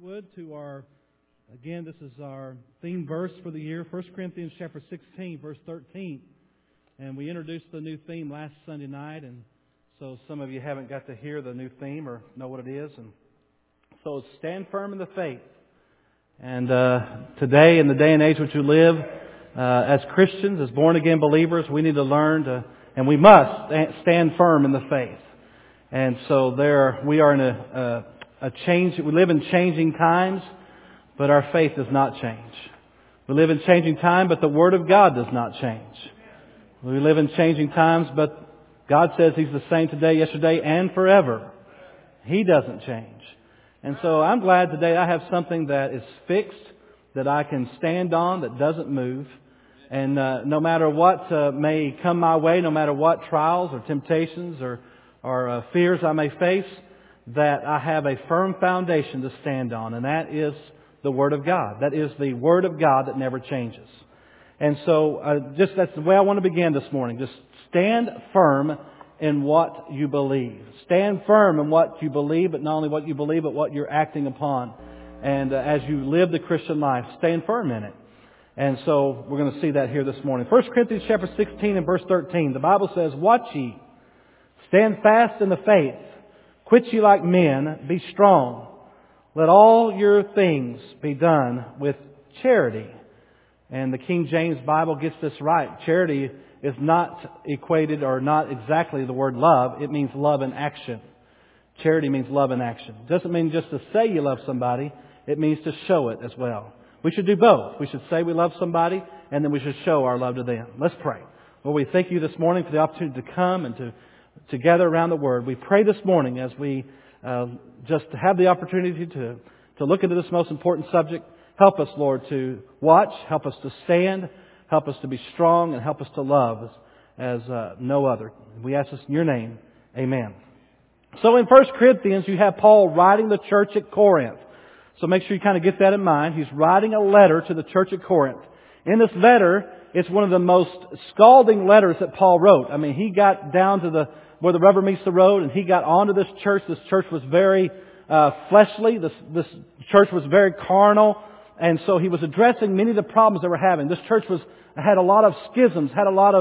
would, to our, again, this is our theme verse for the year, 1 Corinthians chapter 16, verse 13. And we introduced the new theme last Sunday night, and so some of you haven't got to hear the new theme or know what it is. And so it's stand firm in the faith. And today, in the day and age which we live, as Christians, as born-again believers, we need to learn to, and we must stand firm in the faith. And so we are in a change. We live in changing times, but our faith does not change. We live in changing time, but the Word of God does not change. We live in changing times, but God says He's the same today, yesterday, and forever. He doesn't change. And so I'm glad today I have something that is fixed, that I can stand on, that doesn't move. And no matter what may come my way, no matter what trials or temptations or fears I may face, that I have a firm foundation to stand on, and that is the Word of God. That is the Word of God that never changes. And so that's the way I want to begin this morning. Just stand firm in what you believe. Stand firm in what you believe, but not only what you believe, but what you're acting upon. And as you live the Christian life, stand firm in it. And so we're going to see that here this morning. 1 Corinthians chapter 16 and verse 13. The Bible says, "Watch ye, stand fast in the faith. Quit ye like men, be strong. Let all your things be done with charity." And the King James Bible gets this right. Charity is not equated or not exactly the word love. It means love in action. Charity means love in action. It doesn't mean just to say you love somebody. It means to show it as well. We should do both. We should say we love somebody, and then we should show our love to them. Let's pray. Lord, we thank you this morning for the opportunity to come and to gather around the Word. We pray this morning as we just have the opportunity to look into this most important subject. Help us, Lord, to watch. Help us to stand. Help us to be strong, and help us to love as no other. We ask this in your name. Amen. So in 1 Corinthians, you have Paul writing the church at Corinth. So make sure you kind of get that in mind. He's writing a letter to the church at Corinth. In this letter, it's one of the most scalding letters that Paul wrote. I mean, he got down to where the rubber meets the road, and he got onto this church. This church was very fleshly. This church was very carnal. And so he was addressing many of the problems they were having. This church had a lot of schisms, had a lot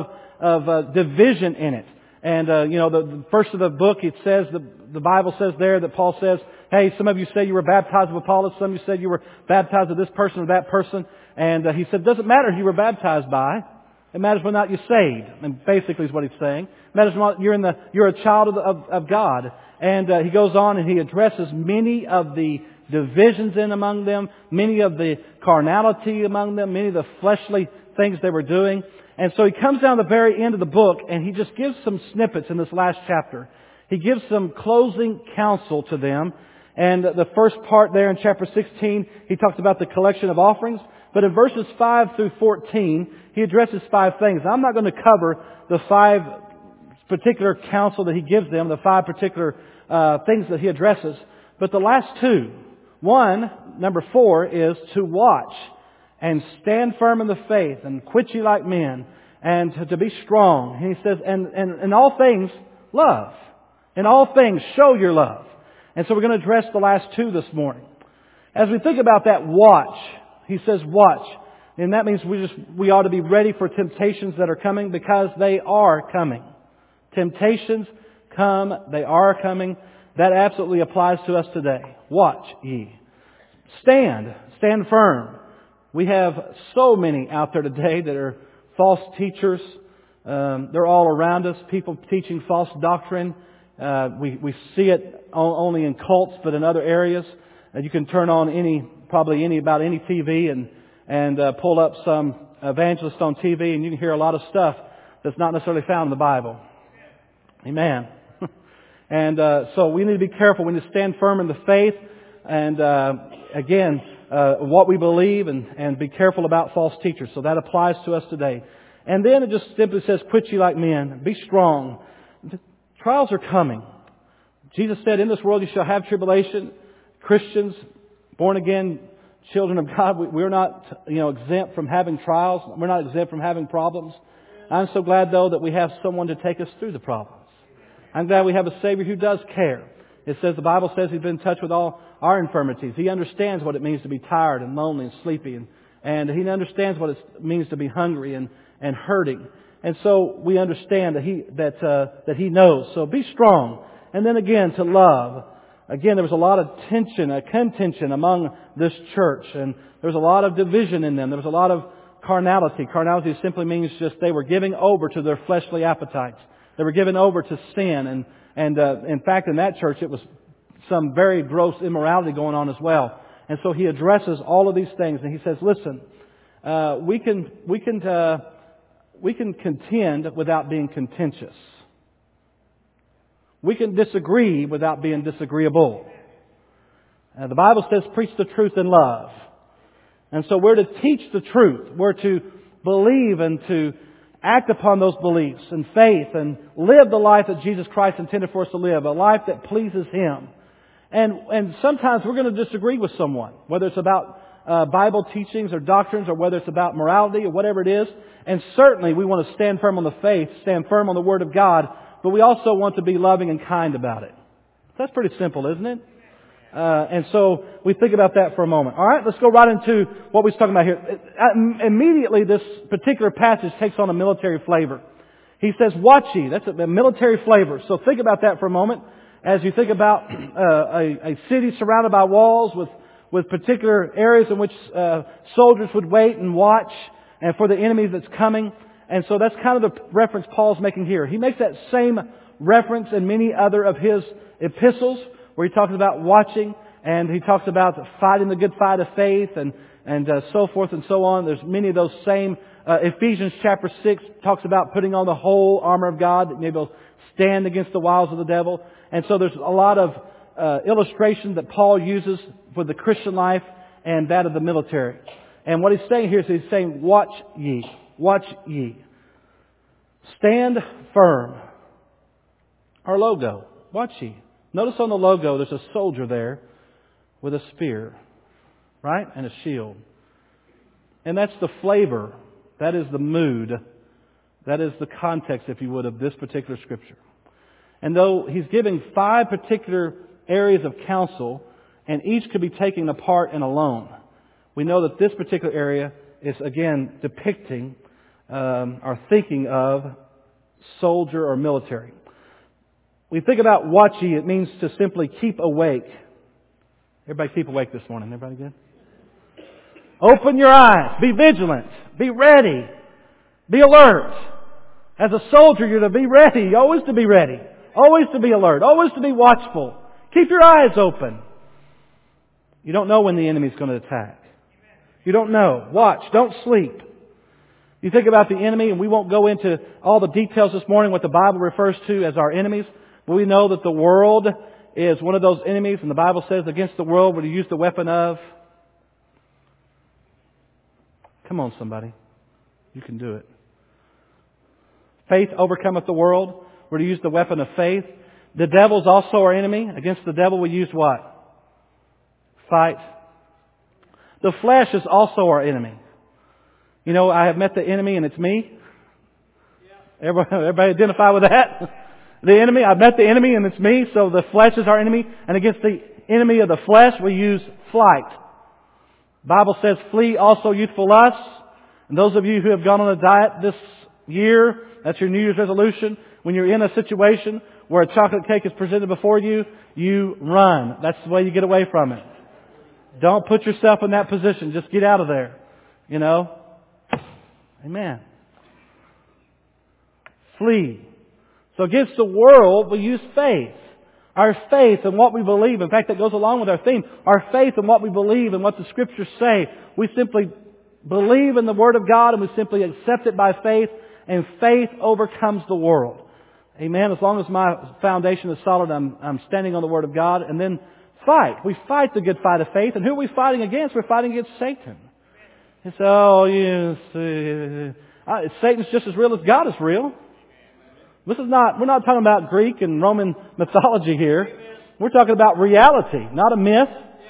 of division in it. And, the first of the book, it says, the Bible says there that Paul says, hey, some of you say you were baptized of Apollos, some of you said you were baptized of this person or that person. And he said, it doesn't matter who you were baptized by. It matters whether or not you're saved. And basically is what he's saying. It matters whether or not you're a child of God. And he goes on and he addresses many of the divisions in among them, many of the carnality among them, many of the fleshly things they were doing. And so he comes down to the very end of the book and he just gives some snippets in this last chapter. He gives some closing counsel to them. And the first part there in chapter 16, he talks about the collection of offerings. But in verses 5 through 14, he addresses 5 things. Now, I'm not going to cover the 5 particular counsel that he gives them, the 5 particular things that he addresses. But the last 2, number 4, is to watch and stand firm in the faith and quit ye like men and to be strong. And he says, and in all things, love. In all things, show your love. And so we're going to address the last 2 this morning. As we think about that watch, he says watch. And that means we ought to be ready for temptations that are coming because they are coming. Temptations come, they are coming. That absolutely applies to us today. Watch ye. Stand firm. We have so many out there today that are false teachers. They're all around us. People teaching false doctrine. We see it only in cults, but in other areas. You can turn on about any TV and pull up some evangelist on TV, and you can hear a lot of stuff that's not necessarily found in the Bible. Amen. And so we need to be careful. We need to stand firm in the faith, and what we believe, and be careful about false teachers. So that applies to us today. And then it just simply says, quit ye like men, be strong. The trials are coming. Jesus said, in this world you shall have tribulation. Christians, born again children of God, we're not exempt from having trials. We're not exempt from having problems. I'm so glad, though, that we have someone to take us through the problems. I'm glad we have a Savior who does care. It says, the Bible says He's been in touch with all our infirmities. He understands what it means to be tired and lonely and sleepy. And He understands what it means to be hungry and hurting. And so we understand that He knows. So be strong. And then again, to love. Again, there was a lot of contention among this church. And there was a lot of division in them. There was a lot of carnality. Carnality simply means just they were giving over to their fleshly appetites. They were given over to sin. And in fact, in that church, it was some very gross immorality going on as well. And so He addresses all of these things. And He says, listen, we can contend without being contentious. We can disagree without being disagreeable. The Bible says, preach the truth in love. And so we're to teach the truth. We're to believe and to act upon those beliefs and faith and live the life that Jesus Christ intended for us to live, a life that pleases Him. And sometimes we're going to disagree with someone, whether it's about Bible teachings or doctrines, or whether it's about morality or whatever it is. And certainly we want to stand firm on the faith, stand firm on the Word of God, but we also want to be loving and kind about it. That's pretty simple, isn't it? And so we think about that for a moment. All right, let's go right into what we're talking about here. Immediately, this particular passage takes on a military flavor. He says, watch ye. That's a military flavor. So think about that for a moment. As you think about a city surrounded by walls with particular areas in which soldiers would wait and watch, and for the enemy that's coming. And so that's kind of the reference Paul's making here. He makes that same reference in many other of his epistles, where he talks about watching, and he talks about fighting the good fight of faith, and so forth and so on. There's many of those same. Ephesians chapter 6 talks about putting on the whole armor of God that may be able to stand against the wiles of the devil. And so there's a lot of illustration that Paul uses for the Christian life and that of the military. And what he's saying here is he's saying, watch ye. Watch ye. Stand firm. Our logo. Watch ye. Notice on the logo there's a soldier there with a spear, right? And a shield. And that's the flavor. That is the mood. That is the context, if you would, of this particular scripture. And though he's giving 5 particular areas of counsel, and each could be taken apart and alone, we know that this particular area is, again, depicting or thinking of soldier or military. We think about watch ye, it means to simply keep awake. Everybody keep awake this morning. Everybody good? Open your eyes. Be vigilant. Be ready. Be alert. As a soldier, you're to be ready. Always to be ready. Always to be alert. Always to be watchful. Keep your eyes open. You don't know when the enemy's going to attack. You don't know. Watch. Don't sleep. You think about the enemy, and we won't go into all the details this morning, what the Bible refers to as our enemies. But we know that the world is one of those enemies, and the Bible says against the world we're to use the weapon of... Come on, somebody. You can do it. Faith overcometh the world. We're to use the weapon of faith. The devil's also our enemy. Against the devil we use what? Fight. The flesh is also our enemy. You know, I have met the enemy and it's me. Everybody identify with that? The enemy, I've met the enemy and it's me. So the flesh is our enemy. And against the enemy of the flesh we use flight. The Bible says, flee also youthful lusts. And those of you who have gone on a diet this year, that's your New Year's resolution. When you're in a situation where a chocolate cake is presented before you, you run. That's the way you get away from it. Don't put yourself in that position. Just get out of there. You know? Amen. Flee. So against the world, we use faith. Our faith in what we believe. In fact, that goes along with our theme. Our faith in what we believe and what the Scriptures say. We simply believe in the Word of God and we simply accept it by faith. And faith overcomes the world. Amen. As long as my foundation is solid, I'm standing on the Word of God. And then fight. We fight the good fight of faith. And who are we fighting against? We're fighting against Satan. It's, Satan's just as real as God is real. We're not talking about Greek and Roman mythology here. We're talking about reality, not a myth.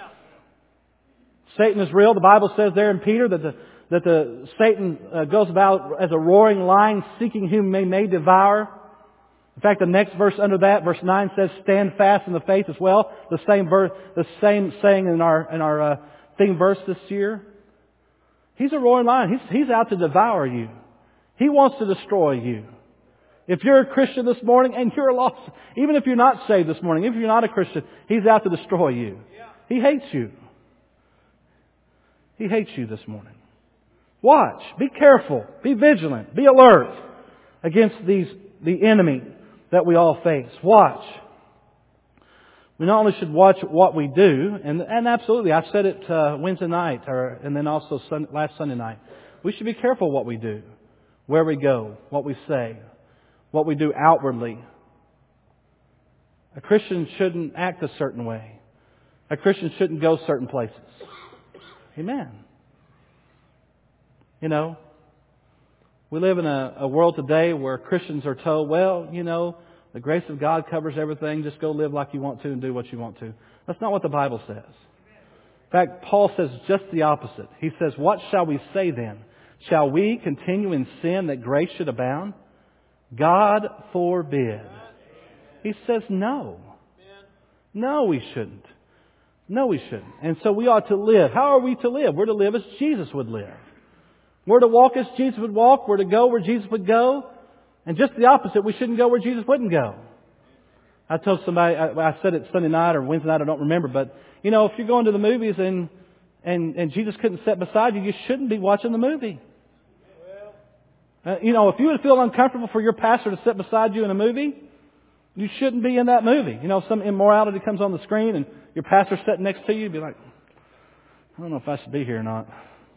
Satan is real. The Bible says there in Peter that Satan goes about as a roaring lion seeking whom he may devour. In fact, the next verse under that, verse 9 says, stand fast in the faith as well. The same saying in our theme verse this year. He's a roaring lion. He's out to devour you. He wants to destroy you. If you're a Christian this morning and you're lost, even if you're not saved this morning, if you're not a Christian, He's out to destroy you. He hates you. He hates you this morning. Watch. Be careful. Be vigilant. Be alert against the enemy that we all face. Watch. We not only should watch what we do, and absolutely, I said it Wednesday night, and then also last Sunday night. We should be careful what we do, where we go, what we say, what we do outwardly. A Christian shouldn't act a certain way. A Christian shouldn't go certain places. Amen. You know, we live in a world today where Christians are told, well, you know, the grace of God covers everything. Just go live like you want to and do what you want to. That's not what the Bible says. In fact, Paul says just the opposite. He says, what shall we say then? Shall we continue in sin that grace should abound? God forbid. He says no. No, we shouldn't. No, we shouldn't. And so we ought to live. How are we to live? We're to live as Jesus would live. We're to walk as Jesus would walk. We're to go where Jesus would go. And just the opposite, we shouldn't go where Jesus wouldn't go. I told somebody, I said it Sunday night or Wednesday night, I don't remember, but, you know, if you're going to the movies and Jesus couldn't sit beside you, you shouldn't be watching the movie. You know, if you would feel uncomfortable for your pastor to sit beside you in a movie, you shouldn't be in that movie. You know, if some immorality comes on the screen and your pastor's sitting next to you, you'd be like, I don't know if I should be here or not.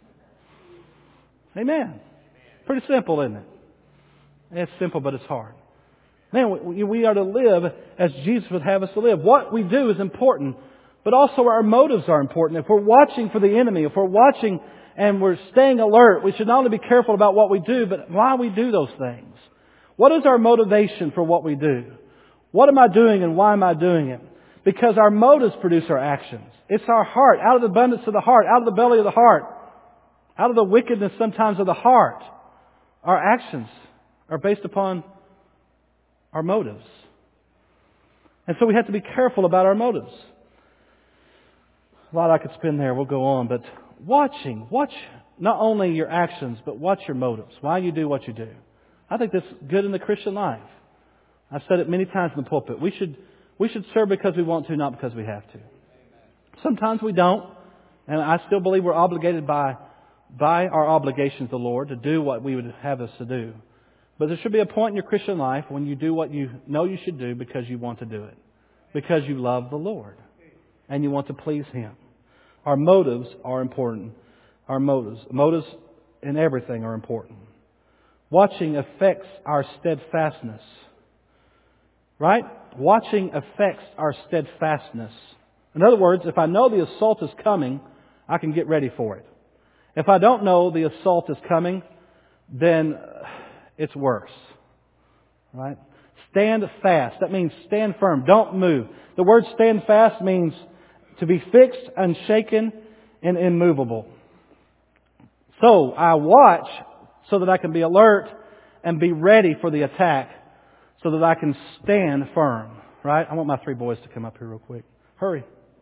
Amen. Pretty simple, isn't it? It's simple, but it's hard. Man, we are to live as Jesus would have us to live. What we do is important, but also our motives are important. If we're watching for the enemy, if we're watching and we're staying alert, we should not only be careful about what we do, but why we do those things. What is our motivation for what we do? What am I doing and why am I doing it? Because our motives produce our actions. It's our heart. Out of the abundance of the heart, out of the belly of the heart, out of the wickedness sometimes of the heart, our actions are based upon our motives. And so we have to be careful about our motives. A lot I could spend there. We'll go on. But watch not only your actions, but watch your motives. Why you do what you do. I think that's good in the Christian life. I've said it many times in the pulpit. We should serve because we want to, not because we have to. Sometimes we don't. And I still believe we're obligated by our obligations to the Lord to do what we would have us to do. But there should be a point in your Christian life when you do what you know you should do because you want to do it. Because you love the Lord. And you want to please Him. Our motives are important. Our motives in everything are important. Watching affects our steadfastness. Right? Watching affects our steadfastness. In other words, if I know the assault is coming, I can get ready for it. If I don't know the assault is coming, then it's worse. Right? Stand fast. That means stand firm. Don't move. The word stand fast means to be fixed, unshaken, and immovable. So I watch so that I can be alert and be ready for the attack so that I can stand firm. Right? I want my 3 boys to come up here real quick. Hurry.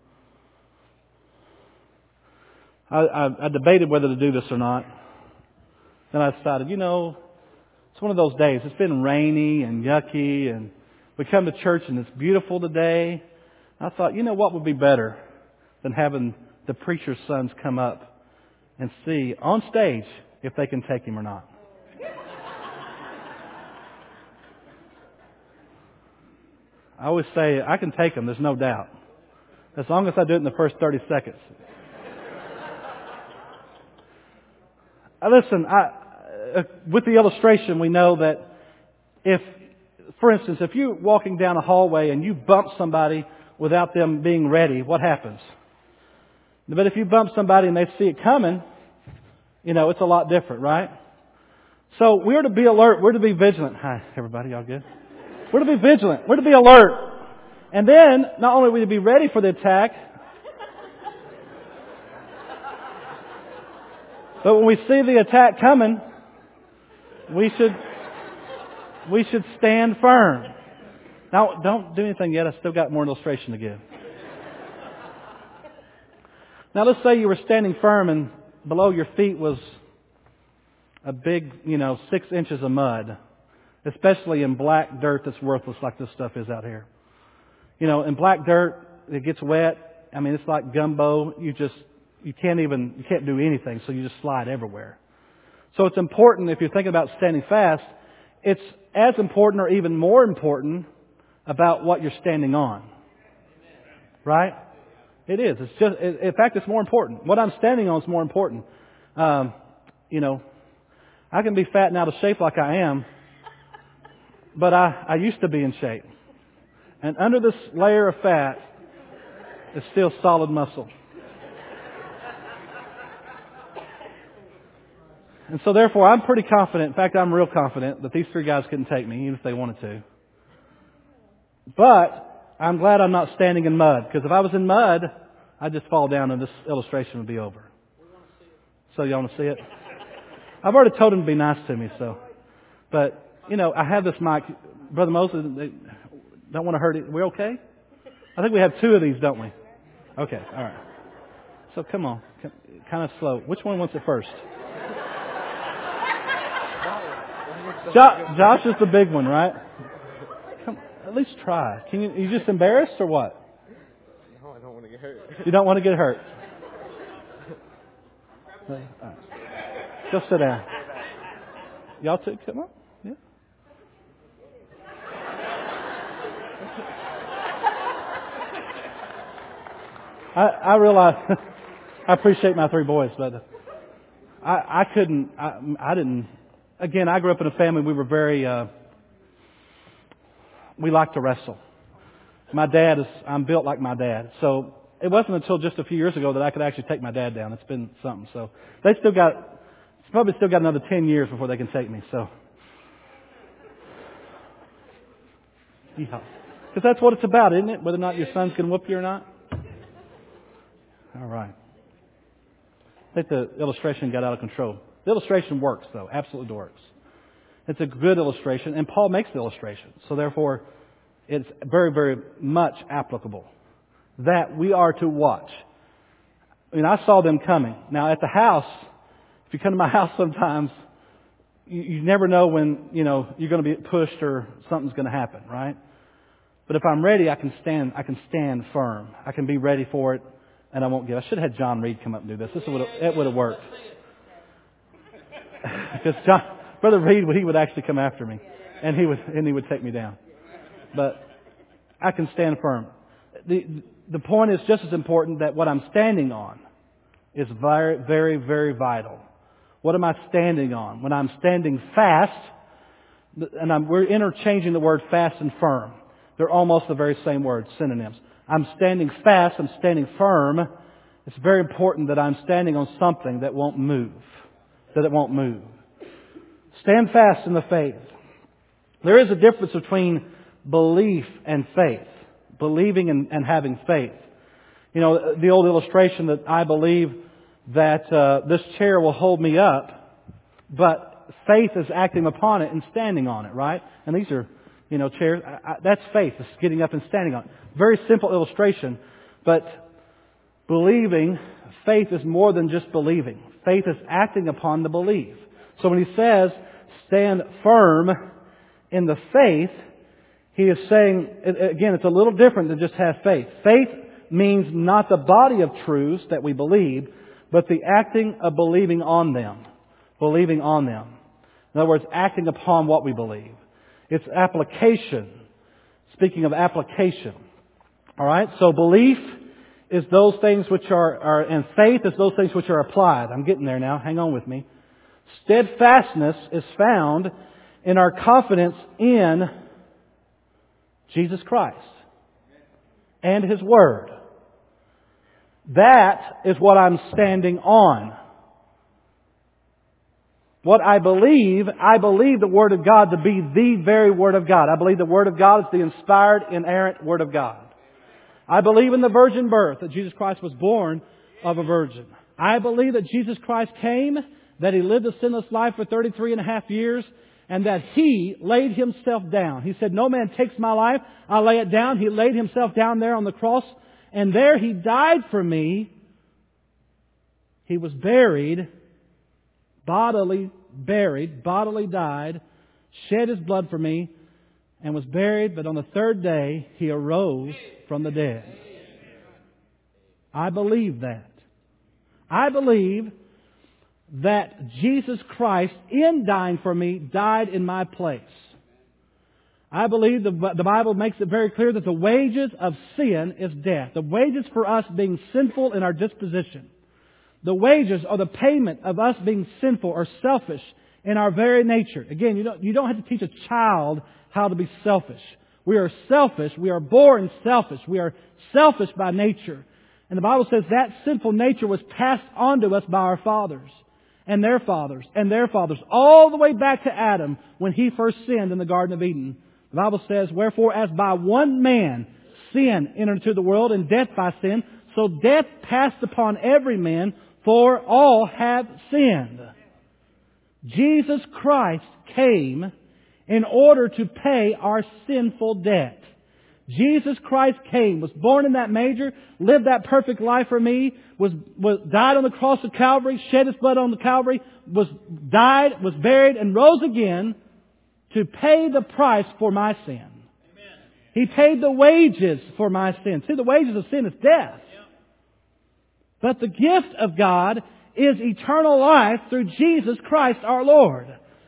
I debated whether to do this or not. Then I decided, it's one of those days. It's been rainy and yucky, and we come to church and it's beautiful today. I thought, what would be better than having the preacher's sons come up and see on stage if they can take him or not. I always say, I can take them, there's no doubt. As long as I do it in the first 30 seconds. Listen, with the illustration, we know that for instance, if you're walking down a hallway and you bump somebody without them being ready, what happens? But if you bump somebody and they see it coming, it's a lot different, right? So we're to be alert. We're to be vigilant. Hi, everybody. Y'all good? We're to be vigilant. We're to be alert. And then, not only are we to be ready for the attack, but when we see the attack coming, we should stand firm. Now, don't do anything yet. I still got more illustration to give. Now, let's say you were standing firm and below your feet was a big, 6 inches of mud, especially in black dirt that's worthless like this stuff is out here. In black dirt, it gets wet. I mean, it's like gumbo. You can't do anything, so you just slide everywhere. So it's important, if you're thinking about standing fast, it's as important or even more important about what you're standing on. Right? It is. In fact, it's more important. What I'm standing on is more important. I can be fat and out of shape like I am, but I used to be in shape. And under this layer of fat is still solid muscle. And so therefore, I'm pretty confident, in fact, I'm real confident that these 3 guys couldn't take me, even if they wanted to. But I'm glad I'm not standing in mud, because if I was in mud, I'd just fall down and this illustration would be over. So y'all want to see it? I've already told them to be nice to me, so. But, I have this mic. Brother Moses, they don't want to hurt it. We okay? I think we have 2 of these, don't we? Okay, all right. So come on. Kind of slow. Which one wants it first? Josh is the big one, right? Come, at least try. Are you just embarrassed or what? No, I don't want to get hurt. You don't want to get hurt? All right. Go sit down. Y'all too, come on. Yeah. I realize, I appreciate my 3 boys, but I didn't. Again, I grew up in a family, we were very, we liked to wrestle. I'm built like my dad. So it wasn't until just a few years ago that I could actually take my dad down. It's been something. So it's probably still got another 10 years before they can take me. So, yeah. Because that's what it's about, isn't it? Whether or not your sons can whoop you or not. All right. I think the illustration got out of control. The illustration works, though. Absolutely works. It's a good illustration, and Paul makes the illustration. So therefore, it's very, very much applicable. That we are to watch. I saw them coming. Now, at the house, if you come to my house sometimes, you never know when, you're going to be pushed or something's going to happen, right? But if I'm ready, I can stand firm. I can be ready for it, and I won't give. I should have had John Reed come up and do this. It would have worked. Because Brother Reed, he would actually come after me, and he would take me down. But I can stand firm. The point is just as important that what I'm standing on is very, very, very vital. What am I standing on? When I'm standing fast, and we're interchanging the word fast and firm. They're almost the very same word, synonyms. I'm standing fast, I'm standing firm. It's very important that I'm standing on something that won't move. That it won't move. Stand fast in the faith. There is a difference between belief and faith. Believing and having faith. The old illustration that I believe that this chair will hold me up, but faith is acting upon it and standing on it, right? And these are, chairs. That's faith. It's getting up and standing on it. Very simple illustration, but believing, faith is more than just believing. Faith is acting upon the belief. So when he says, stand firm in the faith, he is saying, again, it's a little different than just have faith. Faith means not the body of truths that we believe, but the acting of believing on them. Believing on them. In other words, acting upon what we believe. It's application. Speaking of application. Alright, so belief is those things which are, and faith is those things which are applied. I'm getting there now. Hang on with me. Steadfastness is found in our confidence in Jesus Christ and His Word. That is what I'm standing on. What I believe the Word of God to be the very Word of God. I believe the Word of God is the inspired, inerrant Word of God. I believe in the virgin birth, that Jesus Christ was born of a virgin. I believe that Jesus Christ came, that He lived a sinless life for 33 and a half years, and that He laid Himself down. He said, no man takes my life, I lay it down. He laid Himself down there on the cross, and there He died for me. He was buried, bodily died, shed His blood for me, and was buried, but on the third day He arose from the dead. I believe that. I believe that Jesus Christ, in dying for me, died in my place. I believe the Bible makes it very clear that the wages of sin is death. The wages for us being sinful in our disposition. The wages are the payment of us being sinful or selfish in our very nature. Again, you don't have to teach a child how to be selfish. We are selfish. We are born selfish. We are selfish by nature. And the Bible says that sinful nature was passed on to us by our fathers and their fathers and their fathers, all the way back to Adam when he first sinned in the Garden of Eden. The Bible says, wherefore as by one man sin entered into the world, and death by sin, so death passed upon every man, for all have sinned. Jesus Christ came in order to pay our sinful debt. Jesus Christ came, was born in that manger, lived that perfect life for me, died on the cross of Calvary, shed His blood on the Calvary, died, was buried, and rose again to pay the price for my sin. Amen. He paid the wages for my sin. See, the wages of sin is death. But the gift of God is eternal life through Jesus Christ our Lord.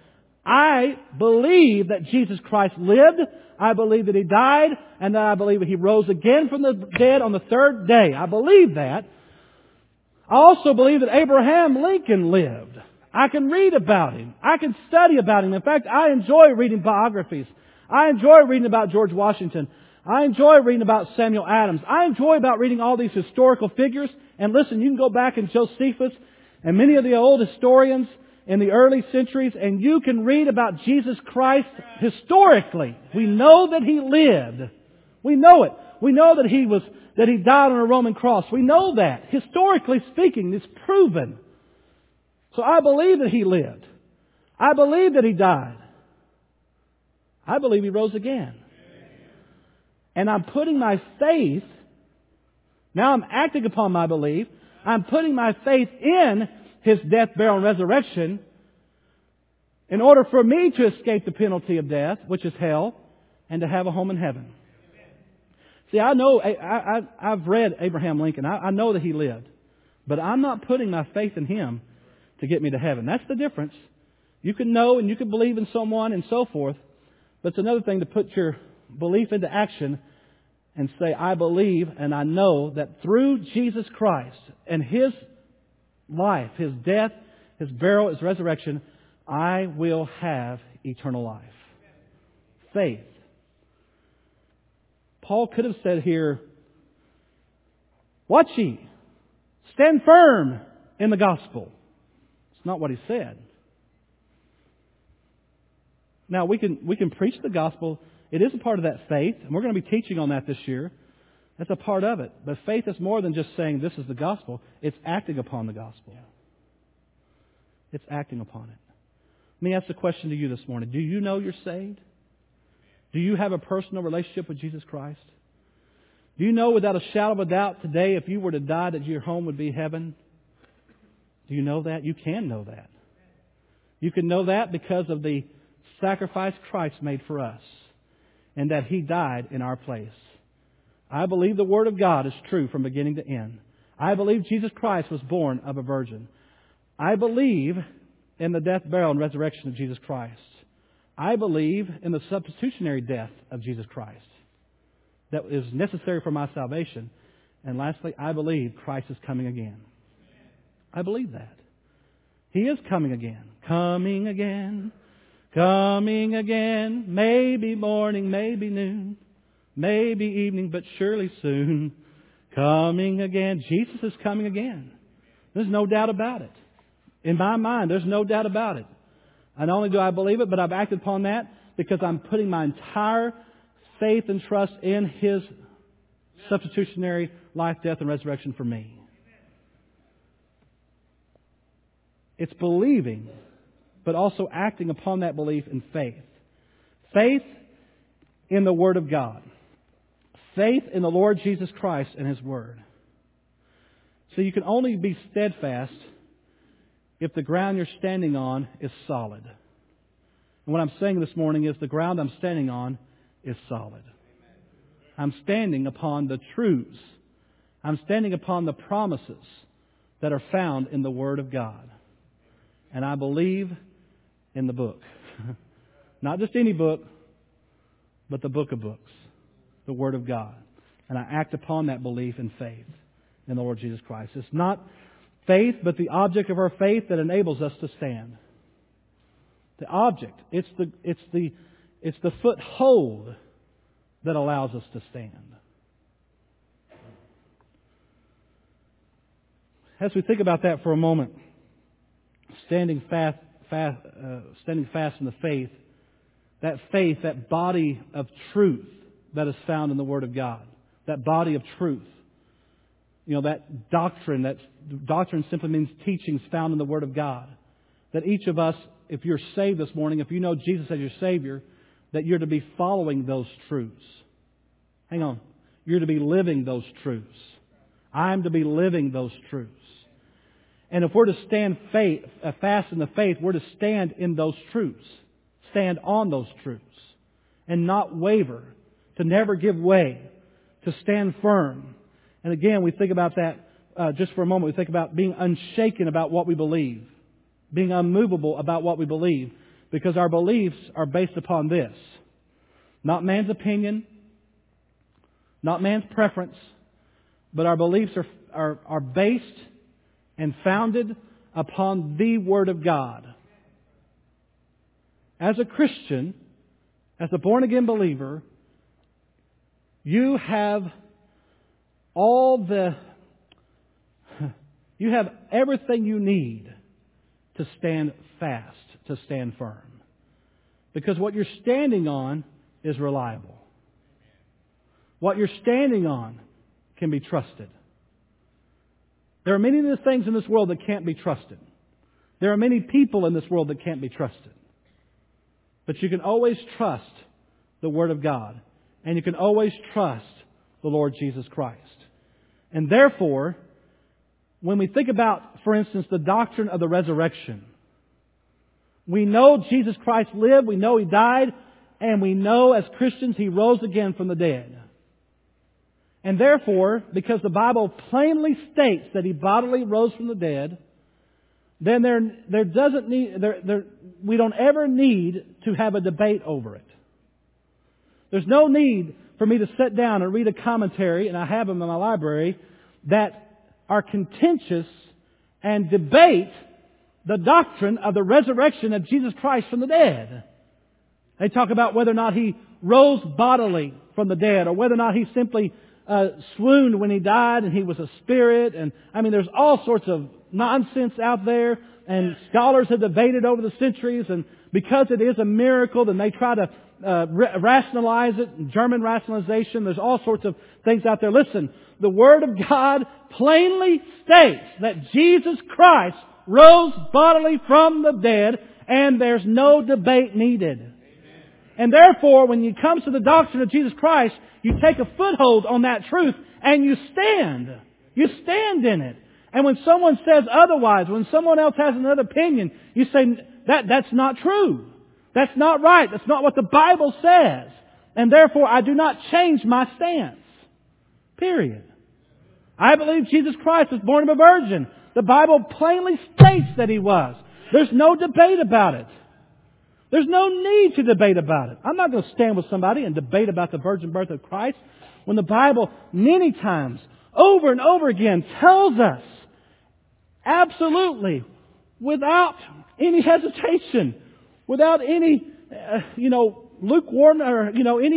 I believe that Jesus Christ lived. I believe that He died. And that I believe that He rose again from the dead on the third day. I believe that. I also believe that Abraham Lincoln lived. I can read about him. I can study about him. In fact, I enjoy reading biographies. I enjoy reading about George Washington. I enjoy reading about Samuel Adams. I enjoy about reading all these historical figures. And listen, you can go back in Josephus and many of the old historians in the early centuries, and you can read about Jesus Christ historically. We know that He lived. We know it. We know that He died on a Roman cross. We know that. Historically speaking, it's proven. So I believe that He lived. I believe that He died. I believe He rose again. And I'm putting my faith, now I'm acting upon my belief, I'm putting my faith in His death, burial, and resurrection in order for me to escape the penalty of death, which is hell, and to have a home in heaven. See, I know, I've read Abraham Lincoln. I know that he lived. But I'm not putting my faith in him to get me to heaven. That's the difference. You can know and you can believe in someone and so forth. But it's another thing to put your belief into action and say, I believe and I know that through Jesus Christ and His life, His death, His burial, His resurrection, I will have eternal life. Faith. Paul could have said here, watch ye, stand firm in the gospel. It's not what he said. Now, we can preach the gospel. It is a part of that faith, and we're going to be teaching on that this year. That's a part of it. But faith is more than just saying this is the gospel. It's acting upon the gospel. It's acting upon it. Let me ask the question to you this morning. Do you know you're saved? Do you have a personal relationship with Jesus Christ? Do you know without a shadow of a doubt today, if you were to die, that your home would be heaven? Do you know that? You can know that. You can know that because of the sacrifice Christ made for us and that He died in our place. I believe the Word of God is true from beginning to end. I believe Jesus Christ was born of a virgin. I believe in the death, burial, and resurrection of Jesus Christ. I believe in the substitutionary death of Jesus Christ that is necessary for my salvation. And lastly, I believe Christ is coming again. I believe that. He is coming again. Coming again. Coming again. Maybe morning, maybe noon. Maybe evening, but surely soon. Coming again. Jesus is coming again. There's no doubt about it. In my mind, there's no doubt about it. And not only do I believe it, but I've acted upon that because I'm putting my entire faith and trust in His substitutionary life, death, and resurrection for me. It's believing but also acting upon that belief in faith. Faith in the Word of God. Faith in the Lord Jesus Christ and His Word. So you can only be steadfast if the ground you're standing on is solid. And what I'm saying this morning is the ground I'm standing on is solid. I'm standing upon the truths. I'm standing upon the promises that are found in the Word of God. And I believe in the book. Not just any book, but the book of books, the Word of God. And I act upon that belief in faith in the Lord Jesus Christ. It's not faith, but the object of our faith that enables us to stand. The object. It's the foothold that allows us to stand. As we think about that for a moment, standing fast in the faith, that body of truth that is found in the Word of God, that body of truth, that doctrine simply means teachings found in the Word of God. That each of us, if you're saved this morning, if you know Jesus as your Savior, that you're to be following those truths. Hang on. You're to be living those truths. I'm to be living those truths. And if we're to stand fast in the faith, we're to stand in those truths. Stand on those truths. And not waver. To never give way. To stand firm. And again, we think about that just for a moment. We think about being unshaken about what we believe. Being unmovable about what we believe. Because our beliefs are based upon this. Not man's opinion. Not man's preference. But our beliefs are based and founded upon the Word of God. As a Christian, as a born-again believer, you have everything you need to stand fast, to stand firm. Because what you're standing on is reliable. What you're standing on can be trusted. There are many of the things in this world that can't be trusted. There are many people in this world that can't be trusted. But you can always trust the Word of God. And you can always trust the Lord Jesus Christ. And therefore, when we think about, for instance, the doctrine of the resurrection, we know Jesus Christ lived, we know He died, and we know as Christians He rose again from the dead. And therefore, because the Bible plainly states that He bodily rose from the dead, then we don't ever need to have a debate over it. There's no need for me to sit down and read a commentary, and I have them in my library, that are contentious and debate the doctrine of the resurrection of Jesus Christ from the dead. They talk about whether or not He rose bodily from the dead, or whether or not He simply swooned when He died and He was a spirit. And there's all sorts of nonsense out there, and scholars have debated over the centuries, and because it is a miracle, then they try to rationalize it, German rationalization. There's all sorts of things out there. Listen, the Word of God plainly states that Jesus Christ rose bodily from the dead, and there's no debate needed. Amen. And therefore, when it comes to the doctrine of Jesus Christ, you take a foothold on that truth and you stand. You stand in it. And when someone says otherwise, when someone else has another opinion, you say, that's not true. That's not right. That's not what the Bible says. And therefore, I do not change my stance. Period. I believe Jesus Christ was born of a virgin. The Bible plainly states that He was. There's no debate about it. There's no need to debate about it. I'm not going to stand with somebody and debate about the virgin birth of Christ when the Bible many times, over and over again, tells us absolutely, without any hesitation, without any, lukewarm or,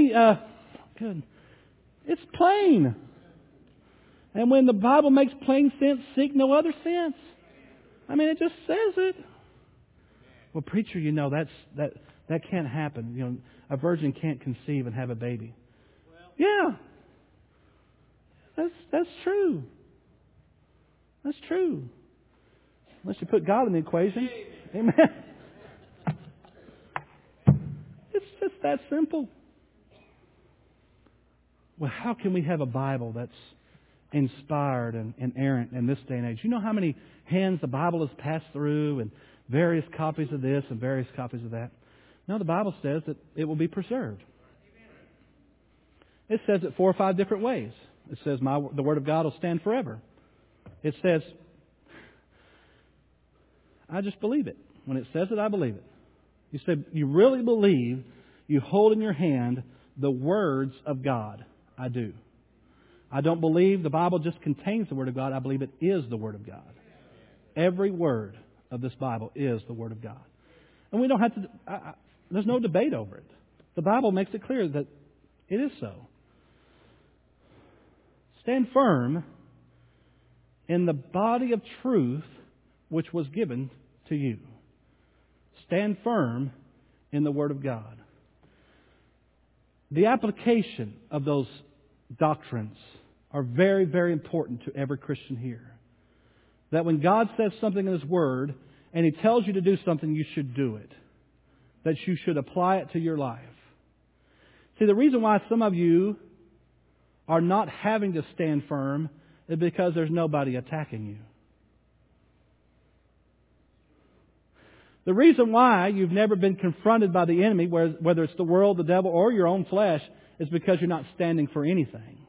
it's plain. And when the Bible makes plain sense, seek no other sense. It just says it. Well, preacher, that can't happen. A virgin can't conceive and have a baby. Yeah. That's true. That's true. Unless you put God in the equation. Amen. that simple. Well, how can we have a Bible that's inspired and inerrant in this day and age? You know how many hands the Bible has passed through, and various copies of this and various copies of that? No, the Bible says that it will be preserved. It says it 4 or 5 different ways. It says the Word of God will stand forever. It says, I just believe it. When it says it, I believe it. You say, you really believe you hold in your hand the words of God? I do. I don't believe the Bible just contains the Word of God. I believe it is the Word of God. Every word of this Bible is the Word of God. And we don't have to, there's no debate over it. The Bible makes it clear that it is so. Stand firm in the body of truth which was given to you. Stand firm in the Word of God. The application of those doctrines are very, very important to every Christian here. That when God says something in His Word and He tells you to do something, you should do it. That you should apply it to your life. See, the reason why some of you are not having to stand firm is because there's nobody attacking you. The reason why you've never been confronted by the enemy, whether it's the world, the devil, or your own flesh, is because you're not standing for anything.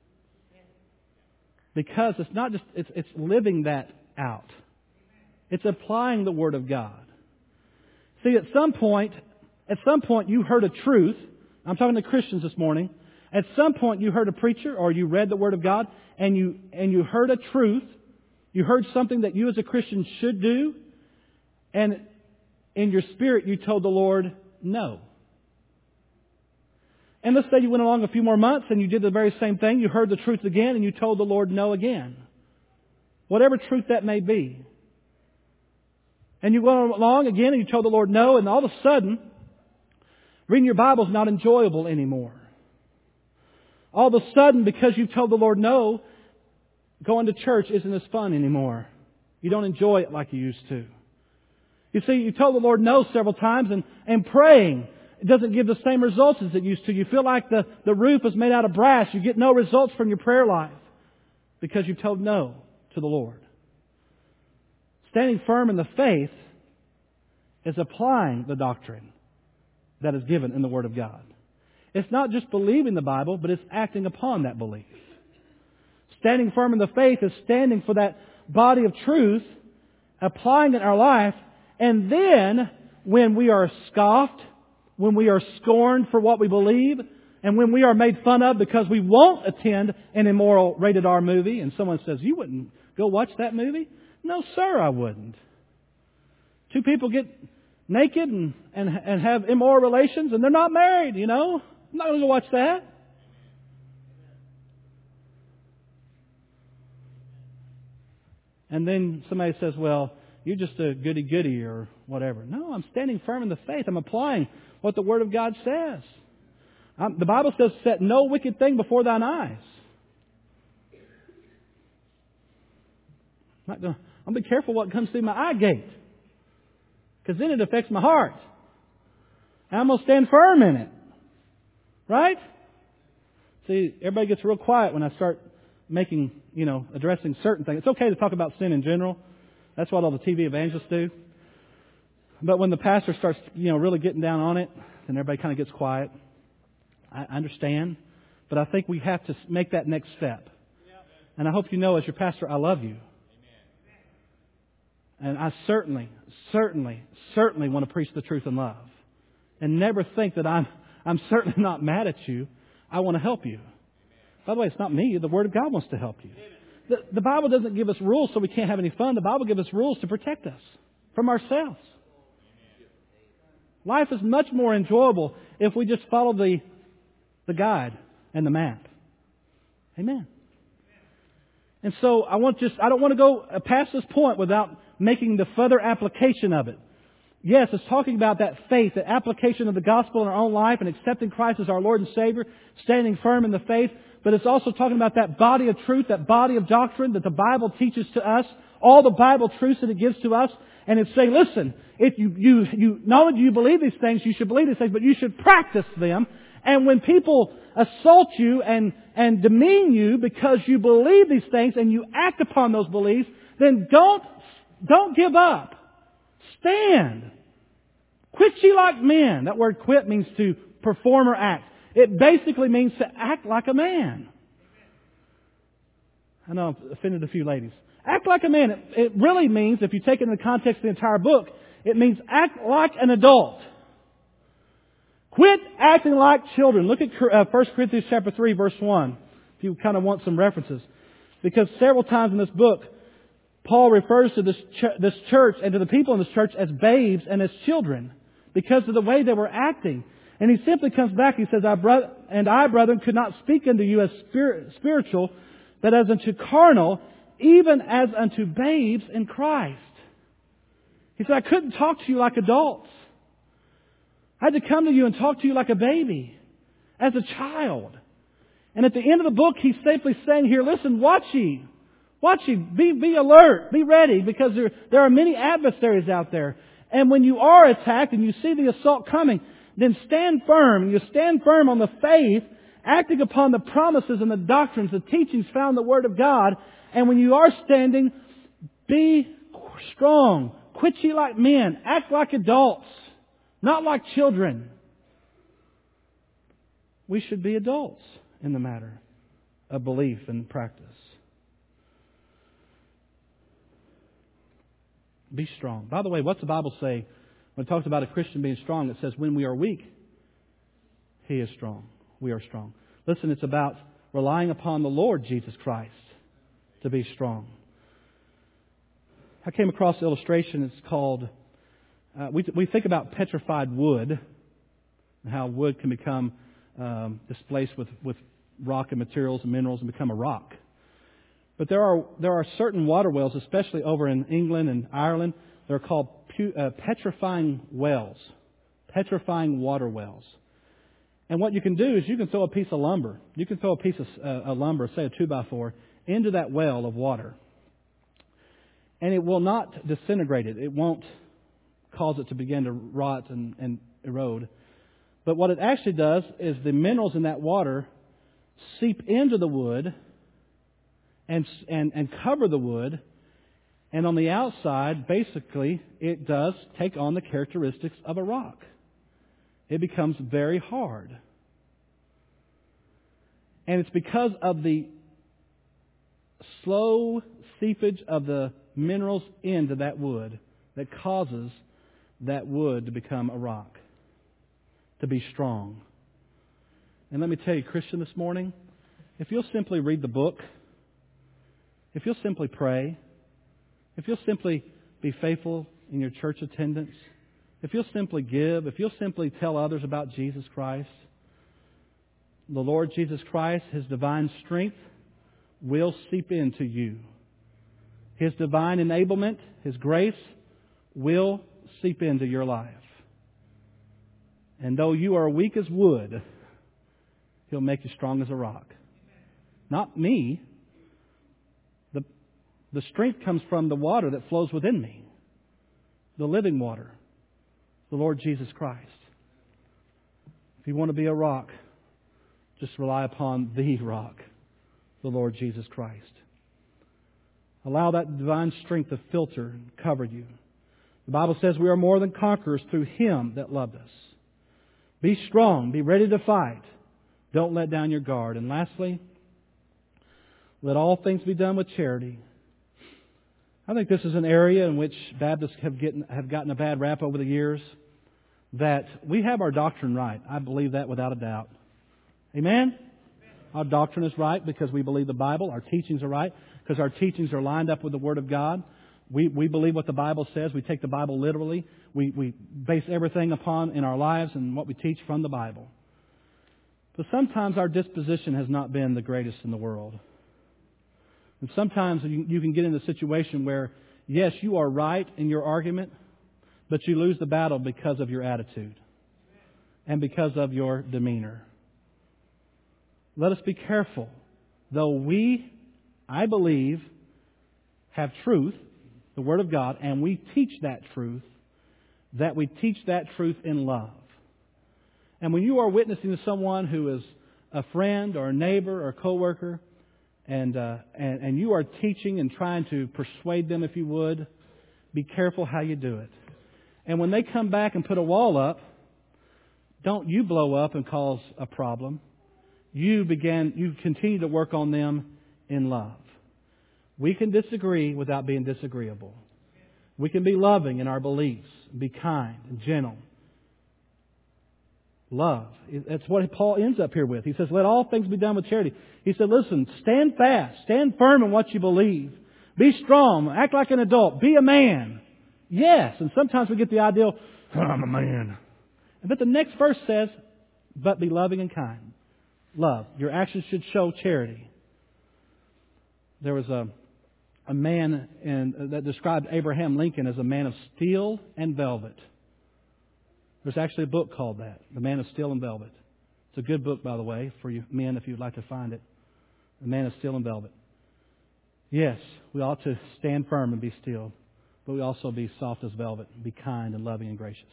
Because it's not just, it's living that out. It's applying the Word of God. See, at some point you heard a truth. I'm talking to Christians this morning. At some point you heard a preacher or you read the Word of God and you heard a truth. You heard something that you as a Christian should do. And in your spirit you told the Lord no. And let's say you went along a few more months and you did the very same thing. You heard the truth again and you told the Lord no again. Whatever truth that may be. And you went along again and you told the Lord no, and all of a sudden, reading your Bible is not enjoyable anymore. All of a sudden, because you've told the Lord no, going to church isn't as fun anymore. You don't enjoy it like you used to. You see, you told the Lord no several times, and praying, it doesn't give the same results as it used to. You feel like the roof is made out of brass. You get no results from your prayer life because you've told no to the Lord. Standing firm in the faith is applying the doctrine that is given in the Word of God. It's not just believing the Bible, but it's acting upon that belief. Standing firm in the faith is standing for that body of truth, applying it in our life, and then when we are scoffed, when we are scorned for what we believe, and when we are made fun of because we won't attend an immoral rated R movie, and someone says, "You wouldn't go watch that movie?" No, sir, I wouldn't. 2 people get naked and have immoral relations, and they're not married, you know. I'm not going to go watch that. And then somebody says, "Well, you're just a goody-goody or whatever." No, I'm standing firm in the faith. I'm applying what the Word of God says. The Bible says, "Set no wicked thing before thine eyes." I'm going to be careful what comes through my eye gate, because then it affects my heart. And I'm going to stand firm in it. Right? See, everybody gets real quiet when I start addressing certain things. It's okay to talk about sin in general. That's what all the TV evangelists do. But when the pastor starts, really getting down on it, then everybody kind of gets quiet. I understand. But I think we have to make that next step. And I hope you know, as your pastor, I love you. And I certainly want to preach the truth in love. And never think that I'm certainly not mad at you. I want to help you. By the way, it's not me. The Word of God wants to help you. The Bible doesn't give us rules so we can't have any fun. The Bible gives us rules to protect us from ourselves. Life is much more enjoyable if we just follow the guide and the map. Amen. And so I don't want to go past this point without making the further application of it. Yes, it's talking about that faith, that application of the gospel in our own life and accepting Christ as our Lord and Savior, standing firm in the faith. But it's also talking about that body of truth, that body of doctrine that the Bible teaches to us all the Bible truths that it gives to us, and it's saying, listen, if you not only do you believe these things, you should believe these things, but you should practice them. And when people assault you and demean you because you believe these things and you act upon those beliefs, then don't give up. Stand. Quit ye like men. That word quit means to perform or act. It basically means to act like a man. I know I've offended a few ladies. Act like a man. It really means, if you take it in the context of the entire book, it means act like an adult. Quit acting like children. Look at 1 Corinthians chapter 3, verse 1, if you kind of want some references. Because several times in this book, Paul refers to this church and to the people in this church as babes and as children because of the way they were acting. And he simply comes back, he says, I, brethren, could not speak unto you as spiritual, but as unto carnal, even as unto babes in Christ. He said, I couldn't talk to you like adults. I had to come to you and talk to you like a baby, as a child. And at the end of the book, he's simply saying here, listen, watch ye. Watch ye. Be alert. Be ready, because there are many adversaries out there. And when you are attacked and you see the assault coming, then stand firm. You stand firm on the faith, acting upon the promises and the doctrines, the teachings found in the Word of God. And when you are standing, be strong. Quit ye like men. Act like adults, not like children. We should be adults in the matter of belief and practice. Be strong. By the way, what's the Bible say when it talks about a Christian being strong? It says, when we are weak, He is strong. We are strong. Listen, it's about relying upon the Lord Jesus Christ to be strong. I came across an illustration. It's called, we think about petrified wood and how wood can become displaced with rock and materials and minerals and become a rock. But there are certain water wells, especially over in England and Ireland, they're called petrifying wells, petrifying water wells. And what you can do is you can throw a piece of lumber, say a 2x4, into that well of water. And it will not disintegrate it. It won't cause it to begin to rot and erode. But what it actually does is the minerals in that water seep into the wood and cover the wood. And on the outside, basically, it does take on the characteristics of a rock. It becomes very hard. And it's because of the slow seepage of the minerals into that wood that causes that wood to become a rock, to be strong. And let me tell you, Christian, this morning, if you'll simply read the book, if you'll simply pray, if you'll simply be faithful in your church attendance, if you'll simply give, if you'll simply tell others about Jesus Christ, the Lord Jesus Christ, His divine strength will seep into you. His divine enablement, His grace will seep into your life. And though you are weak as wood, He'll make you strong as a rock. Not me. The strength comes from the water that flows within me. The living water. The Lord Jesus Christ. If you want to be a rock, just rely upon the rock, the Lord Jesus Christ. Allow that divine strength to filter and cover you. The Bible says we are more than conquerors through Him that loved us. Be strong. Be ready to fight. Don't let down your guard. And lastly, let all things be done with charity. I think this is an area in which Baptists have gotten a bad rap over the years. That we have our doctrine right. I believe that without a doubt. Amen? Our doctrine is right because we believe the Bible. Our teachings are right because our teachings are lined up with the Word of God. We believe what the Bible says. We take the Bible literally. We base everything upon in our lives and what we teach from the Bible. But sometimes our disposition has not been the greatest in the world. And sometimes you can get in a situation where, yes, you are right in your argument, but you lose the battle because of your attitude and because of your demeanor. Let us be careful. Though we, I believe, have truth the Word of God, and we teach that truth, that we teach that truth in love. And when you are witnessing to someone who is a friend or a neighbor or a coworker, and you are teaching and trying to persuade them, if you would, be careful how you do it. And when they come back and put a wall up, don't you blow up and cause a problem. You continue to work on them in love. We can disagree without being disagreeable. We can be loving in our beliefs, be kind and gentle. Love. That's what Paul ends up here with. He says, let all things be done with charity. He said, listen, stand fast, stand firm in what you believe. Be strong, act like an adult, be a man. Yes, and sometimes we get the ideal, I'm a man. But the next verse says, but be loving and kind. Love. Your actions should show charity. There was a man that described Abraham Lincoln as a man of steel and velvet. There's actually a book called that, The Man of Steel and Velvet. It's a good book, by the way, for you men if you'd like to find it. The Man of Steel and Velvet. Yes, we ought to stand firm and be still, but we also be soft as velvet, be kind and loving and gracious.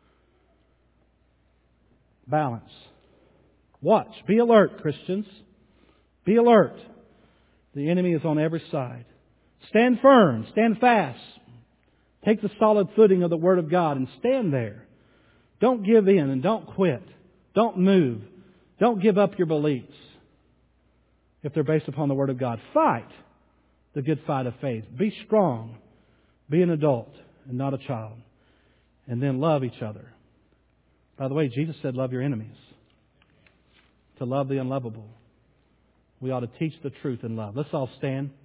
Balance. Watch. Be alert, Christians. Be alert. The enemy is on every side. Stand firm. Stand fast. Take the solid footing of the Word of God and stand there. Don't give in and don't quit. Don't move. Don't give up your beliefs if they're based upon the Word of God. Fight the good fight of faith. Be strong. Be an adult and not a child. And then love each other. By the way, Jesus said, love your enemies. To love the unlovable. We ought to teach the truth in love. Let's all stand.